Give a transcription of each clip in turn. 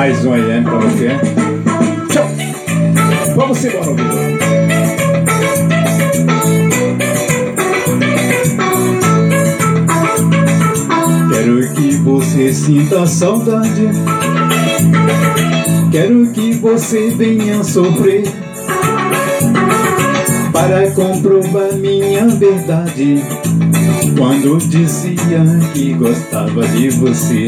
Mais um aí, hein, pra você. Tchau. Vamos embora, amigo. Quero que você sinta saudade. Quero que você venha sofrer para comprovar minha verdade quando dizia que gostava de você.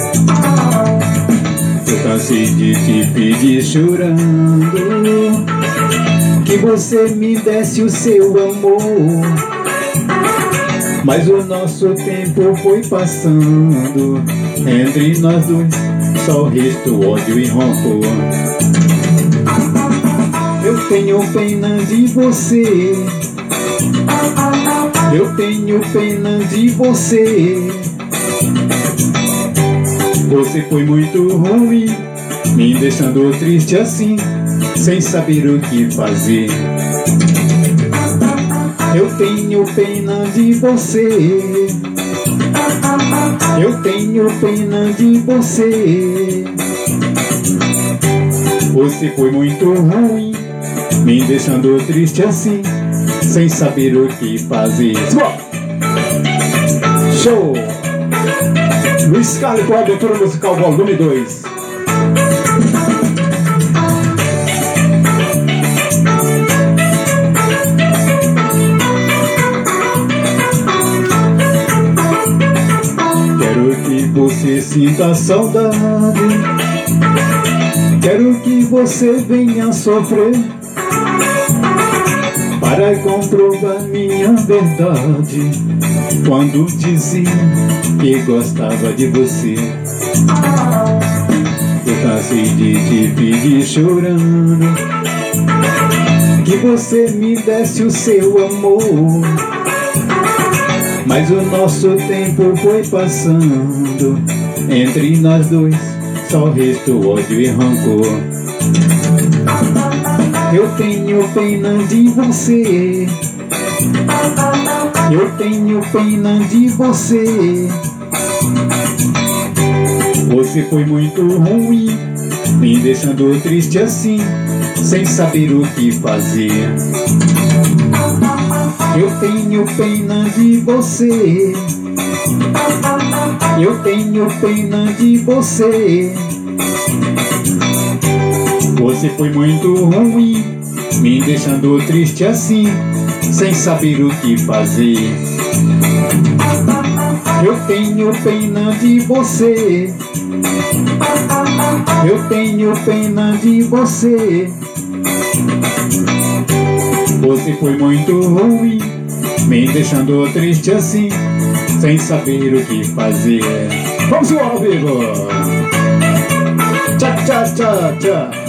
Eu cansei de te pedir chorando que você me desse o seu amor, mas o nosso tempo foi passando, entre nós dois só restou ódio e rancor. Eu tenho pena de você, eu tenho pena de você. Você foi muito ruim, me deixando triste assim, sem saber o que fazer. Eu tenho pena de você, eu tenho pena de você. Você foi muito ruim, me deixando triste assim, sem saber o que fazer. Show! Luiz Carlos com a abertura musical volume 2. Quero que você sinta saudade, quero que você venha sofrer para comprovar minha verdade quando dizia que gostava de você. Eu cansei de te pedir chorando que você me desse o seu amor, mas o nosso tempo foi passando, entre nós dois só restou ódio e rancor. Eu tenho pena de você, eu tenho pena de você. Você foi muito ruim, me deixando triste assim, sem saber o que fazer. Eu tenho pena de você, eu tenho pena de você. Você foi muito ruim, me deixando triste assim, sem saber o que fazer. Eu tenho pena de você, eu tenho pena de você. Você foi muito ruim, me deixando triste assim, sem saber o que fazer. Vamos embora, amigo! Tchau, tchau, tchau, tchau.